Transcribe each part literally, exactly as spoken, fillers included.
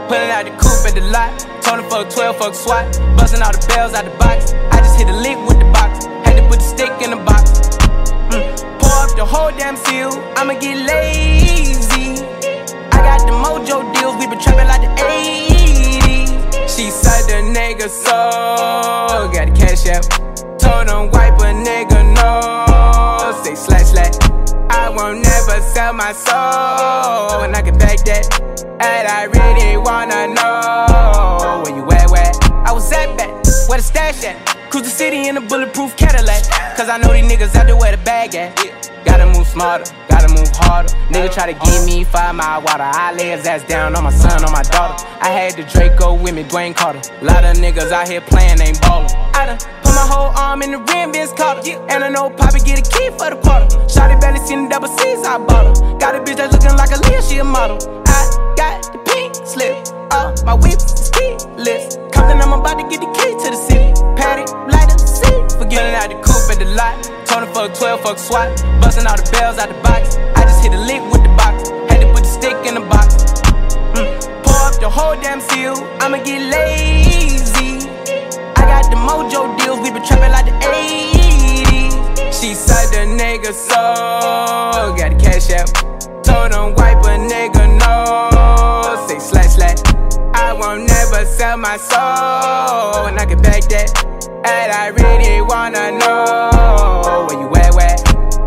Pulling out the coupe at the lot. Told him fuck twelve, fuck SWAT. Busting all the bells out the box. I just hit a lick with the box. Had to put the stick in the box. Mm. Pour up the whole damn seal. I'ma get lazy. I got the mojo deals. We been trapping like the eighties. She said the nigga so. Got the cash out. Told him wipe a nigga no. Say slash slash. I won't never sell my soul. And I can back that. And I really wanna know where you at, where I was at back, where the stash at. Cruise the city in a bulletproof Cadillac. Cause I know these niggas out there where the bag at. Gotta move smarter, gotta move harder. Nigga try to give me five mile water. I lay his ass down on my son, on my daughter. I had the Draco with me, Dwayne Carter. Lot of niggas out here playing, ain't ballin'. I done put my whole arm in the rim, Vince Carter. And I know Poppy get a key for the quarter. Shawty barely seen the double C's, I bought her. Got a bitch that's looking like a Leah, she a model. I got the pink slip, uh, my whip is keyless. Compton, I'm about to get the key to the city. Patty, light up the city. Forgetting out the coupe at the lot. Told him fuck twelve, fuck SWAT. Busting all the bells out the box. I just hit a lick with the box. Had to put the stick in the box. Mm. Pour up the whole damn seal. I'ma get lazy. I got the mojo deals. We been trapping like the eighties. She said the nigga so. Got the cash out. Told him wipe a nigga no. Say slash slash. I won't never sell my soul. And I can back that. And I really wanna know where you at, where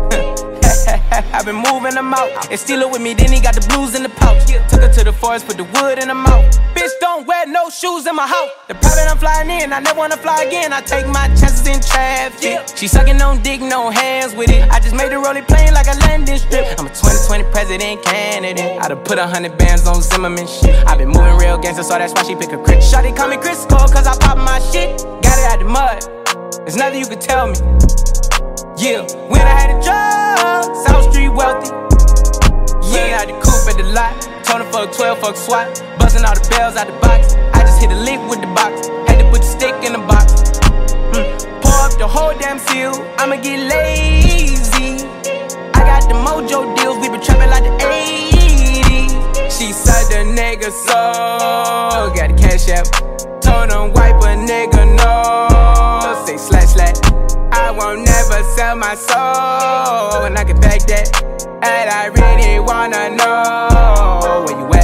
I've been moving them out. And steal it with me, then he got the blues in the pouch. Took her to the forest, put the wood in her mouth. Bitch, don't wear no shoes in my house. The private I'm flying in, I never wanna fly again. I take my chances in traffic. She sucking on dick, no hands with it. I just made the rolling plane like a landing strip. I'm a twenty twenty president candidate. I done put a hundred bands on Zimmerman shit. I been moving real gangster, so that's why she pick a crit. Shawty call me Crisco, cause I pop my shit. Got it out the mud, there's nothing you can tell me. Yeah, when I had a job, South Street wealthy. Yeah, I had the coupe at the lot. Told him fuck twelve, fuck SWAT. Busting all the bells out the box. I just hit a lick with the box. Had to put the stick in the box. Mm. Pour up the whole damn seal. I'ma get lazy. I got the mojo deals. We been trapping like the eighties. She said the nigga so. Got the cash out. Told him wipe a nigga no. Say slash slash. I won't never sell my soul. And I can back that. And I really wanna know where you at.